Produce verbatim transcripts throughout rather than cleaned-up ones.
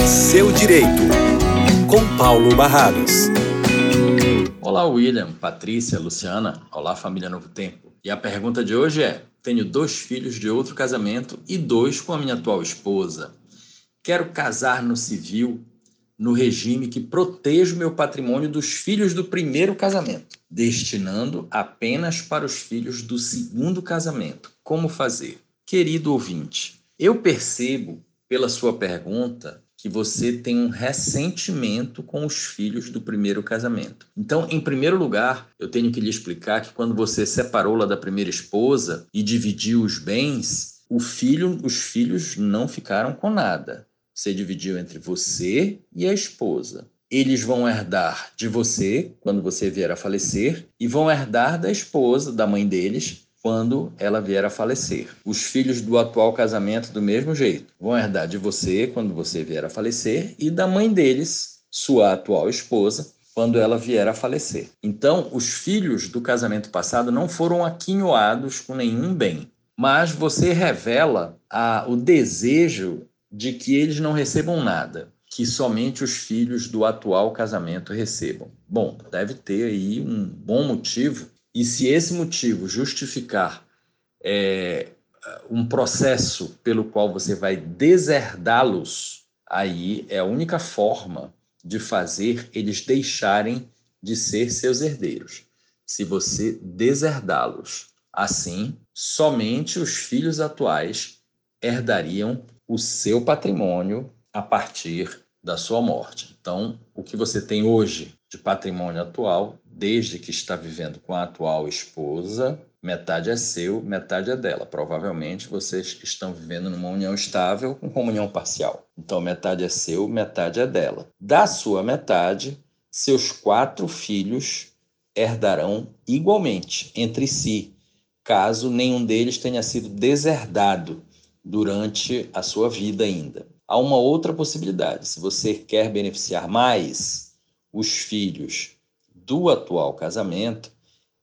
Seu Direito, com Paulo Barrados. Olá, William, Patrícia, Luciana. Olá, família Novo Tempo. E a pergunta de hoje é: tenho dois filhos de outro casamento e dois com a minha atual esposa. Quero casar no civil, no regime que proteja o meu patrimônio dos filhos do primeiro casamento, destinando apenas para os filhos do segundo casamento. Como fazer? Querido ouvinte, eu percebo pela sua pergunta que você tem um ressentimento com os filhos do primeiro casamento. Então, em primeiro lugar, eu tenho que lhe explicar que quando você separou lá da primeira esposa e dividiu os bens, o filho, os filhos não ficaram com nada. Você dividiu entre você e a esposa. Eles vão herdar de você quando você vier a falecer e vão herdar da esposa, da mãe deles, quando ela vier a falecer. Os filhos do atual casamento, do mesmo jeito, vão herdar de você quando você vier a falecer e da mãe deles, sua atual esposa, quando ela vier a falecer. Então, os filhos do casamento passado não foram aquinhoados com nenhum bem, mas você revela a, o desejo de que eles não recebam nada, que somente os filhos do atual casamento recebam. Bom, deve ter aí um bom motivo, e se esse motivo justificar é, um processo pelo qual você vai deserdá-los, aí é a única forma de fazer eles deixarem de ser seus herdeiros. Se você deserdá-los, assim, somente os filhos atuais herdariam o seu patrimônio a partir da sua morte. Então, o que você tem hoje de patrimônio atual, desde que está vivendo com a atual esposa, metade é seu, metade é dela. Provavelmente vocês estão vivendo numa união estável com comunhão parcial. Então, metade é seu, metade é dela. Da sua metade, seus quatro filhos herdarão igualmente entre si, caso nenhum deles tenha sido deserdado durante a sua vida ainda. Há uma outra possibilidade. Se você quer beneficiar mais os filhos do atual casamento,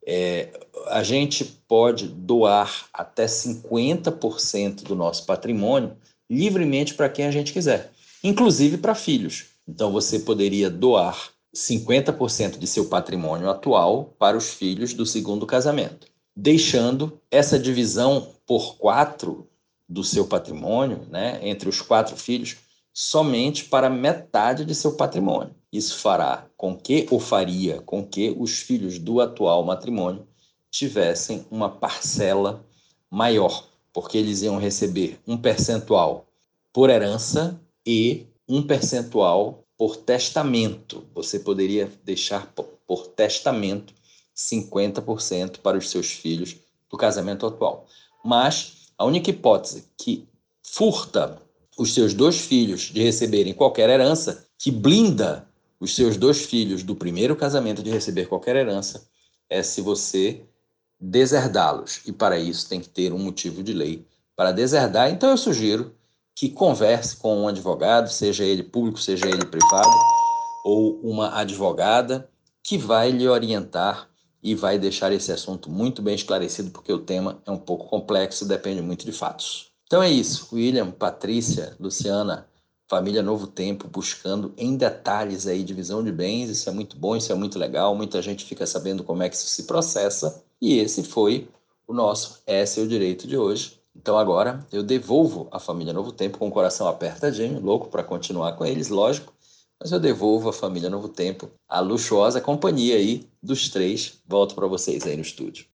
é, a gente pode doar até cinquenta por cento do nosso patrimônio livremente para quem a gente quiser, inclusive para filhos. Então, você poderia doar cinquenta por cento de seu patrimônio atual para os filhos do segundo casamento, deixando essa divisão por quatro do seu patrimônio, né, entre os quatro filhos, somente para metade de seu patrimônio. Isso fará com que, ou faria com que, os filhos do atual matrimônio tivessem uma parcela maior, porque eles iam receber um percentual por herança e um percentual por testamento. Você poderia deixar por, por testamento cinquenta por cento para os seus filhos do casamento atual. Mas a única hipótese que furta os seus dois filhos de receberem qualquer herança, que blinda os seus dois filhos do primeiro casamento de receber qualquer herança, é se você deserdá-los. E para isso tem que ter um motivo de lei para deserdar. Então eu sugiro que converse com um advogado, seja ele público, seja ele privado, ou uma advogada que vai lhe orientar e vai deixar esse assunto muito bem esclarecido, porque o tema é um pouco complexo e depende muito de fatos. Então é isso, William, Patrícia, Luciana, família Novo Tempo, buscando em detalhes aí divisão de bens. Isso é muito bom, isso é muito legal, muita gente fica sabendo como é que isso se processa, e esse foi o nosso É Seu Direito de hoje. Então agora eu devolvo a família Novo Tempo com o coração apertadinho, louco para continuar com eles, lógico, mas eu devolvo a família Novo Tempo a luxuosa companhia aí dos três. Volto para vocês aí no estúdio.